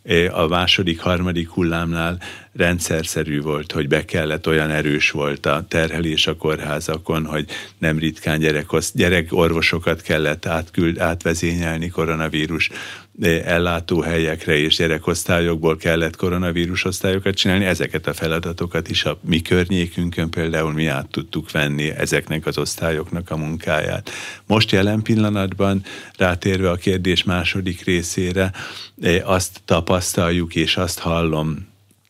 A második, harmadik hullámnál rendszerszerű volt, hogy be kellett, olyan erős volt a terhelés a kórházakon, hogy nem ritkán gyerekhoz, gyerekorvosokat kellett átküld, átvezényelni koronavírus ellátóhelyekre, és gyerekosztályokból kellett koronavírus osztályokat csinálni. Ezeket a feladatokat is a mi környékünkön például mi át tudtuk venni ezeknek az osztályoknak a munkáját. Most jelen pillanatban, rátérve a kérdés második részére, azt tapasztaljuk és azt hallom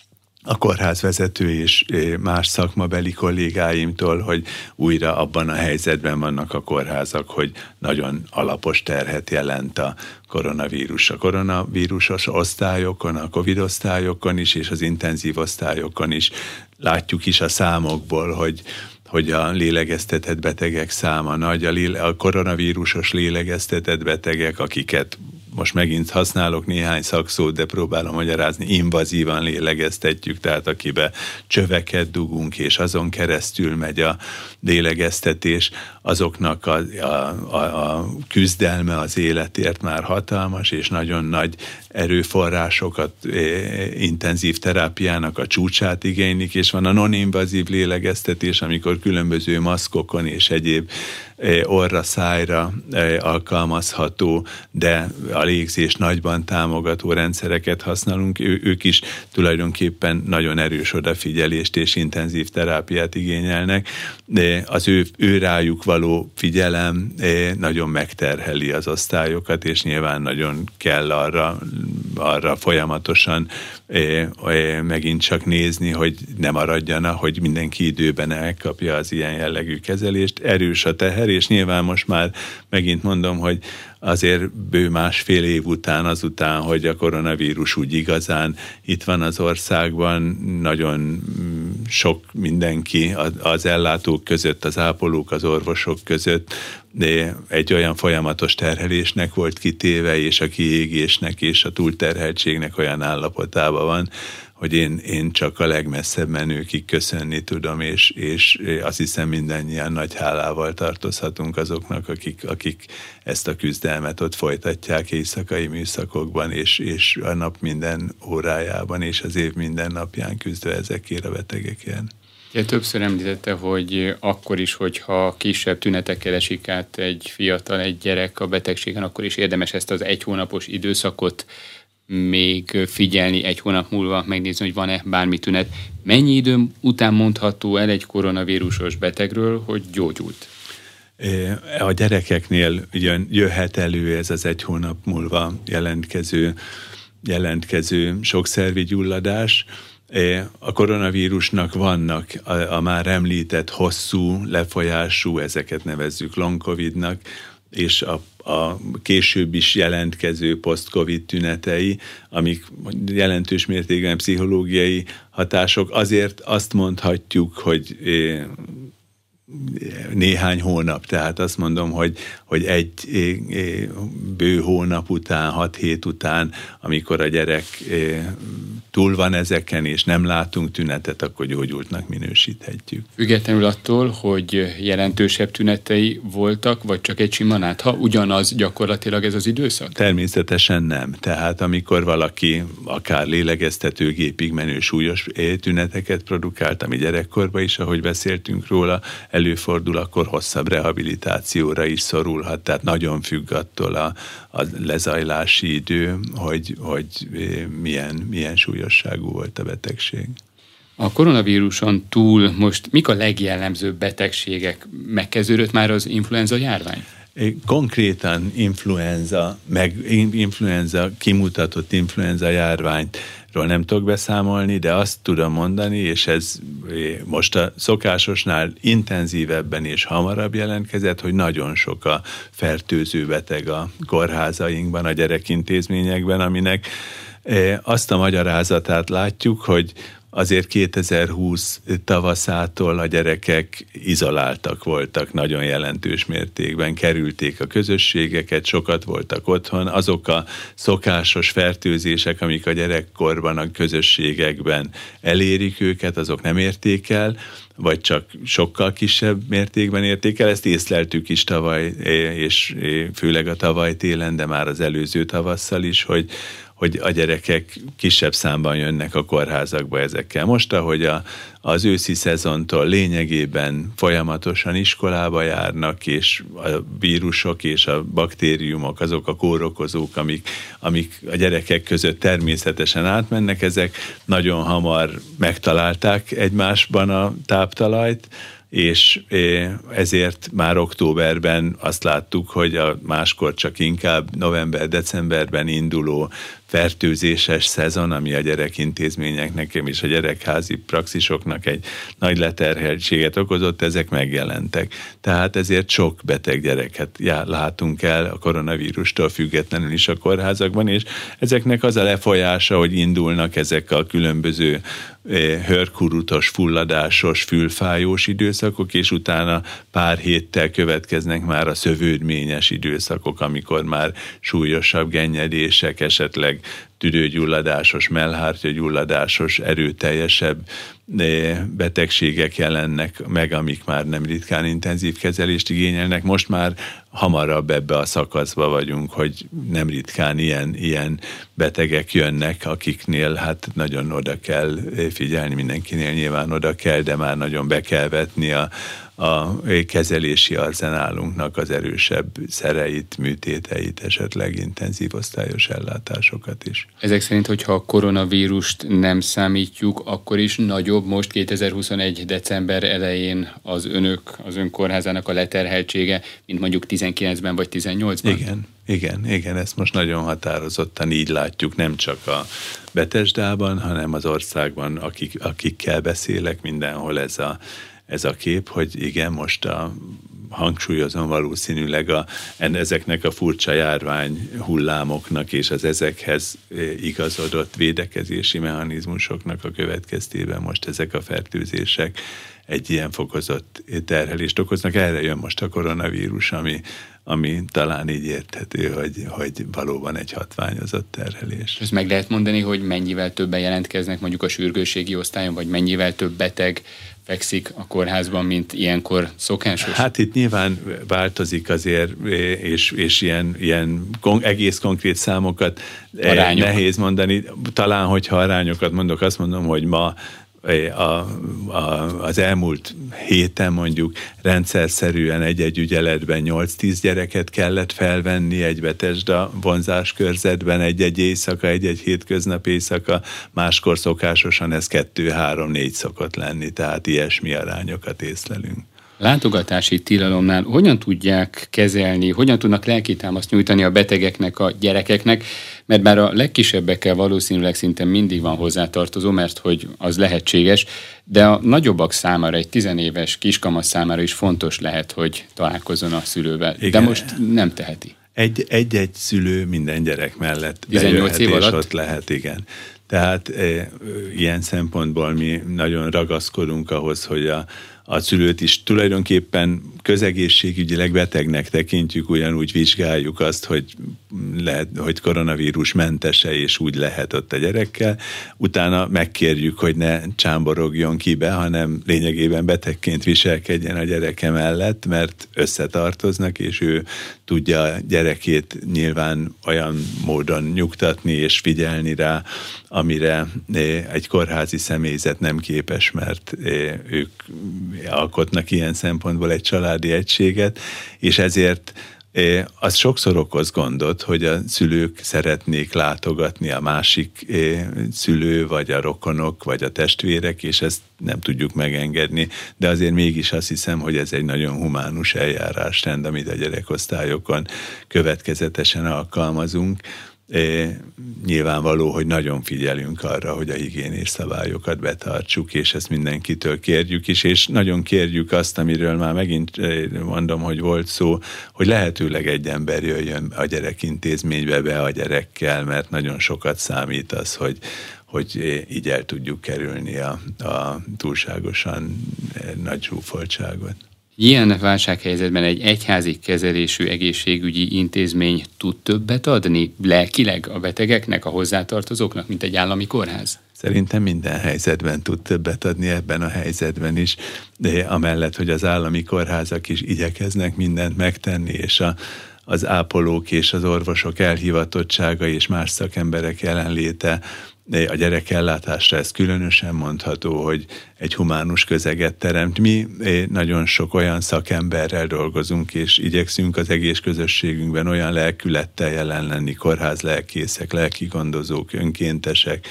a kórházvezető és más szakmabeli kollégáimtól, hogy újra abban a helyzetben vannak a kórházak, hogy nagyon alapos terhet jelent a koronavírus. A koronavírusos osztályokon, a Covid osztályokon is, és az intenzív osztályokon is. Látjuk is a számokból, hogy hogy a lélegeztetett betegek száma nagy, a, léle, a koronavírusos lélegeztetett betegek, akiket most megint használok néhány szakszót, de próbálom magyarázni, invazívan lélegeztetjük, tehát akibe csöveket dugunk, és azon keresztül megy a lélegeztetés, azoknak a, a, a, a küzdelme az életért már hatalmas, és nagyon nagy erőforrásokat, intenzív terápiának a csúcsát igénylik, és van a non-invazív lélegeztetés, amikor különböző maszkokon és egyéb orra, szájra alkalmazható, de a légzés nagyban támogató rendszereket használunk. Ő, ők is tulajdonképpen nagyon erős odafigyelést és intenzív terápiát igényelnek, de az ő, ő rájuk való figyelem nagyon megterheli az osztályokat, és nyilván nagyon kell arra, arra folyamatosan megint csak nézni, hogy ne maradjana, hogy mindenki időben elkapja az ilyen jellegű kezelést. Erős a teher, és nyilván most már megint mondom, hogy azért bő másfél év után, azután, hogy a koronavírus úgy igazán itt van az országban, nagyon sok mindenki az ellátók között, az ápolók, az orvosok között, de egy olyan folyamatos terhelésnek volt kitéve, és a kiégésnek és a túlterheltségnek olyan állapotában van, hogy én, én csak a legmesszebb menőkig köszönni tudom, és, és azt hiszem mindannyian nagy hálával tartozhatunk azoknak, akik, akik ezt a küzdelmet ott folytatják éjszakai műszakokban, és, és a nap minden órájában, és az év minden napján küzdve ezekért a betegekért. Ja, többször említette, hogy akkor is, hogyha kisebb tünetekkel esik át egy fiatal, egy gyerek a betegségen, akkor is érdemes ezt az egy hónapos időszakot még figyelni, egy hónap múlva megnézni, hogy van-e bármi tünet. Mennyi idő után mondható el egy koronavírusos betegről, hogy gyógyult? A gyerekeknél jön, jöhet elő ez az egy hónap múlva jelentkező, jelentkező sokszervi gyulladás. A koronavírusnak vannak a, a már említett hosszú lefolyású, ezeket nevezzük long covidnak, és a, a később is jelentkező post-covid tünetei, amik jelentős mértékben pszichológiai hatások. Azért azt mondhatjuk, hogy néhány hónap, tehát azt mondom, hogy, hogy egy bő hónap után, hat hét után, amikor a gyerek túl van ezeken, és nem látunk tünetet, akkor gyógyultnak minősíthetjük. Függetlenül attól, hogy jelentősebb tünetei voltak, vagy csak egy sima nátha, ugyanaz gyakorlatilag ez az időszak? Természetesen nem. Tehát amikor valaki akár lélegeztetőgépig menő súlyos tüneteket produkált, ami gyerekkorban is, ahogy beszéltünk róla, előfordul, akkor hosszabb rehabilitációra is szorulhat, tehát nagyon függ attól a, a lezajlási idő, hogy, hogy milyen, milyen súlyosságú volt a betegség. A koronavíruson túl most mik a legjellemzőbb betegségek? Megkezdődött már az influenza járvány? Konkrétan influenza, meg influenza, kimutatott influenza járványról nem tudok beszámolni, de azt tudom mondani, és ez most a szokásosnál intenzívebben és hamarabb jelentkezett, hogy nagyon sok a fertőző beteg a kórházainkban, a gyerekintézményekben, aminek azt a magyarázatát látjuk, hogy azért kétezer-húsz tavaszától a gyerekek izoláltak voltak nagyon jelentős mértékben, kerülték a közösségeket, sokat voltak otthon. Azok a szokásos fertőzések, amik a gyerekkorban a közösségekben elérik őket, azok nem érték el, vagy csak sokkal kisebb mértékben érték el. Ezt észleltük is tavaly, és főleg a tavaly télen, de már az előző tavasszal is, hogy hogy a gyerekek kisebb számban jönnek a kórházakba ezekkel. Most, ahogy a, az őszi szezontól lényegében folyamatosan iskolába járnak, és a vírusok és a baktériumok, azok a kórokozók, amik, amik a gyerekek között természetesen átmennek, ezek nagyon hamar megtalálták egymásban a táptalajt, és ezért már októberben azt láttuk, hogy a máskor csak inkább november-decemberben induló fertőzéses szezon, ami a gyerekintézményeknek és a gyerekházi praxisoknak egy nagy leterheltséget okozott, ezek megjelentek. Tehát ezért sok beteg gyereket já, látunk el a koronavírustól függetlenül is a kórházakban, és ezeknek az a lefolyása, hogy indulnak ezek a különböző hörkurutos, fulladásos, fülfájós időszakok, és utána pár héttel következnek már a szövődményes időszakok, amikor már súlyosabb gennyedések, esetleg tüdőgyulladásos, mellhártyagyulladásos, erőteljesebb betegségek jelennek meg, amik már nem ritkán intenzív kezelést igényelnek. Most már hamarabb ebbe a szakaszba vagyunk, hogy nem ritkán ilyen, ilyen betegek jönnek, akiknél hát nagyon oda kell figyelni, mindenkinél nyilván oda kell, de már nagyon be kell vetni a, a kezelési arzenálunknak az erősebb szereit, műtéteit, esetleg intenzív osztályos ellátásokat is. Ezek szerint, hogyha a koronavírust nem számítjuk, akkor is nagyobb most kétezer-huszonegy. december elején az önök, az ön kórházának a leterheltsége, mint mondjuk tizenkilencben vagy tizennyolcban? Igen, igen, igen, ezt most nagyon határozottan így látjuk, nem csak a Betesdában, hanem az országban, akik, akikkel beszélek, mindenhol ez a Ez a kép, hogy igen, most a hangsúlyozom, valószínűleg a, ezeknek a furcsa járvány hullámoknak és az ezekhez igazodott védekezési mechanizmusoknak a következtében most ezek a fertőzések egy ilyen fokozott terhelést okoznak. Erre jön most a koronavírus, ami, ami talán így érthető, hogy, hogy valóban egy hatványozott terhelés. Ezt meg lehet mondani, hogy mennyivel többen jelentkeznek mondjuk a sürgősségi osztályon, vagy mennyivel több beteg fekszik a kórházban, mint ilyenkor szokásos? Hát itt nyilván változik azért, és, és ilyen, ilyen kon- egész konkrét számokat Arányok. nehéz mondani. Talán, hogyha arányokat mondok, azt mondom, hogy ma A, a, az elmúlt héten mondjuk rendszerszerűen egy-egy ügyeletben nyolc-tíz gyereket kellett felvenni egy Betesda vonzás körzetben, egy-egy éjszaka, egy-egy hétköznap éjszaka, máskor szokásosan ez kettő-három-négy szokott lenni, tehát ilyesmi arányokat észlelünk. Látogatási tilalomnál hogyan tudják kezelni, hogyan tudnak lelkitámaszt nyújtani a betegeknek, a gyerekeknek, mert bár a legkisebbekkel valószínűleg szinte mindig van hozzátartozó, mert hogy az lehetséges, de a nagyobbak számára, egy tizenéves kiskamasz számára is fontos lehet, hogy találkozzon a szülővel. Igen. De most nem teheti. Egy, egy-egy szülő minden gyerek mellett bejöhet, év alatt? És ott lehet, igen. Tehát e, ilyen szempontból mi nagyon ragaszkodunk ahhoz, hogy a A szülőt is tulajdonképpen közegészségügyileg betegnek tekintjük, ugyanúgy vizsgáljuk azt, hogy, lehet, hogy koronavírus mentese, és úgy lehet ott a gyerekkel. Utána megkérjük, hogy ne csámborogjon ki be, hanem lényegében betegként viselkedjen a gyereke mellett, mert összetartoznak, és ő tudja a gyerekét nyilván olyan módon nyugtatni és figyelni rá, amire egy kórházi személyzet nem képes, mert ők alkotnak ilyen szempontból egy családi egységet, és ezért az sokszor okoz gondot, hogy a szülők szeretnék látogatni a másik szülő, vagy a rokonok, vagy a testvérek, és ezt nem tudjuk megengedni, de azért mégis azt hiszem, hogy ez egy nagyon humánus eljárásrend, amit a gyerekosztályokon következetesen alkalmazunk. E, nyilvánvaló, hogy nagyon figyelünk arra, hogy a higiénés szabályokat betartsuk, és ezt mindenkitől kérjük is, és nagyon kérjük azt, amiről már megint mondom, hogy volt szó, hogy lehetőleg egy ember jöjjön a gyerekintézménybe be a gyerekkel, mert nagyon sokat számít az, hogy hogy így el tudjuk kerülni a, a túlságosan nagy zsúfoltságot. Ilyen válsághelyzetben egy egyházi kezelésű egészségügyi intézmény tud többet adni lelkileg a betegeknek, a hozzátartozóknak, mint egy állami kórház? Szerintem minden helyzetben tud többet adni, ebben a helyzetben is, de amellett, hogy az állami kórházak is igyekeznek mindent megtenni, és a az ápolók és az orvosok elhivatottsága és más szakemberek jelenléte a gyerekellátásra ez különösen mondható, hogy egy humánus közeget teremt. Mi nagyon sok olyan szakemberrel dolgozunk, és igyekszünk az egész közösségünkben olyan lelkülettel jelen lenni, kórházlelkészek, lelkigondozók, önkéntesek,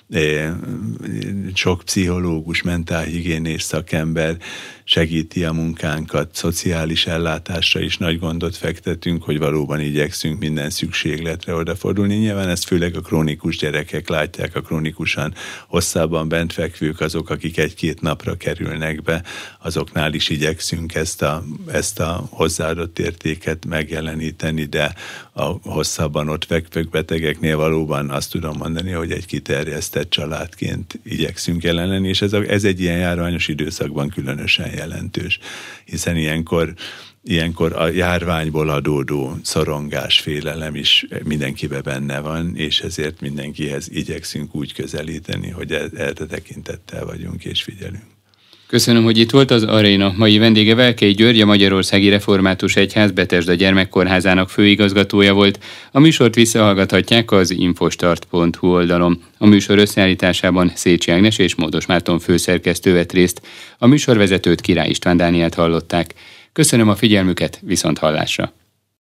sok pszichológus, mentálhigiénés szakember segíti a munkánkat, szociális ellátásra is nagy gondot fektetünk, hogy valóban igyekszünk minden szükségletre odafordulni. Nyilván ezt főleg a krónikus gyerekek látják, a krónikusan hosszabban bentfekvők, azok, akik egy-két napra kerülnek be, azoknál is igyekszünk ezt a, ezt a hozzáadott értéket megjeleníteni, de a hosszabban ott fekvők betegeknél valóban azt tudom mondani, hogy egy kiterjesztett családként igyekszünk jelen lenni, és ez, a, ez egy ilyen járványos időszakban különösen jelentős, hiszen ilyenkor, ilyenkor a járványból adódó szorongás, félelem is mindenkiben benne van, és ezért mindenkihez igyekszünk úgy közelíteni, hogy erre tekintettel vagyunk és figyelünk. Köszönöm, hogy itt volt az Aréna. Mai vendége Velkei György, a Magyarországi Református Egyház Betesda Gyermekkórházának főigazgatója volt. A műsort visszahallgathatják az infostart pont hu oldalon. A műsor összeállításában Szécsi Ágnes és Módos Márton főszerkesztő vett részt. A műsorvezetőt Király István Dánielt hallották. Köszönöm a figyelmüket, viszont hallásra!